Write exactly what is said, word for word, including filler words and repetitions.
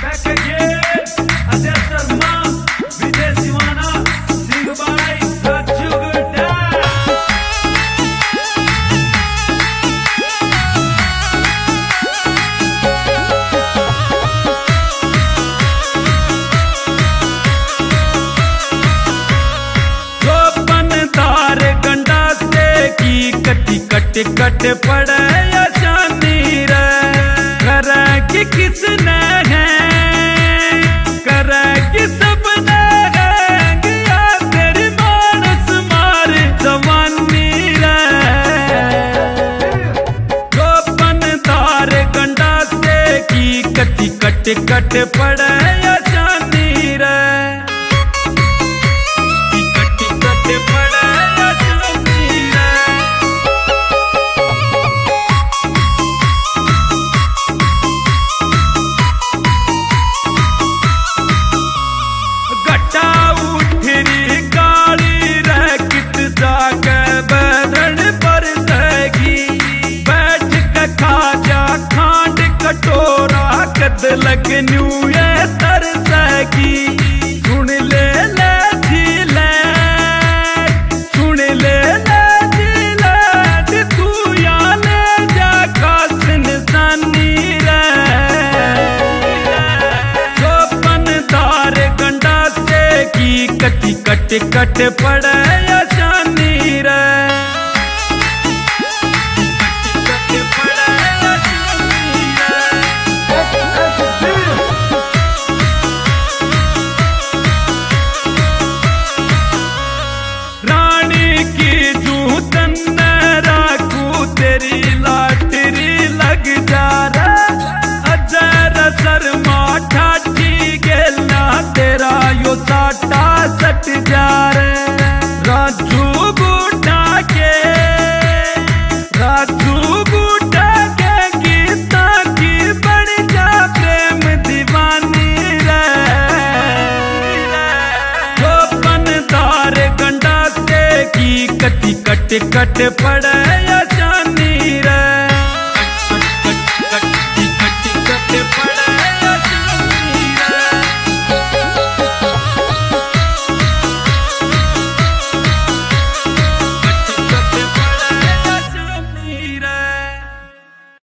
back again. Ajay Sharma, Vijay Siwana, sing by Raju Gudda. गंडा से की कटी कट कट पड़े शानी रे करे कि किसने है करे कि सबने है गया तेरी मानस मार जवानी रे गोपनदार गंडा से की कटी कट कट पड़े शानी रे लग न्यू ये तरसगी सुन ले ले झीले सुन ले ले झीले तू याने जा कासन सानी रे गोपनदार गंडा से की कटी कट कट पड़े शानी रे साटा सट जा रे राजू बूटा के राजू बूटा के गीता की बड़ जा प्रेम दीवानी रे गोपनदार गंडा से की कटी कट कट पड़े